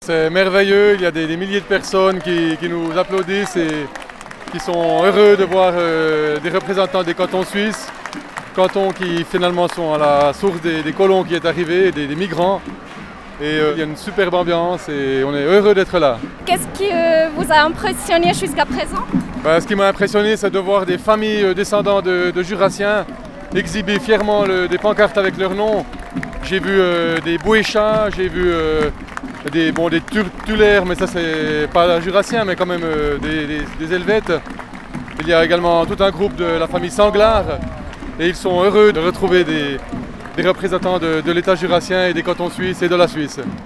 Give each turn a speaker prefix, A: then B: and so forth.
A: C'est merveilleux, il y a des milliers de personnes qui nous applaudissent et qui sont heureux de voir des représentants des cantons suisses, cantons qui finalement sont à la source des colons qui est arrivé, des migrants. Et il y a une superbe ambiance et on est heureux d'être là.
B: Qu'est-ce qui vous a impressionné jusqu'à présent?
A: Ce qui m'a impressionné, c'est de voir des familles descendants de Jurassiens exhiber fièrement des pancartes avec leur nom. J'ai vu des Boéchats, j'ai vu des Tulaires, mais ça c'est pas Jurassien, mais quand même des Helvètes. Il y a également tout un groupe de la famille Sanglard et ils sont heureux de retrouver des représentants de l'État jurassien et des cantons suisses et de la Suisse.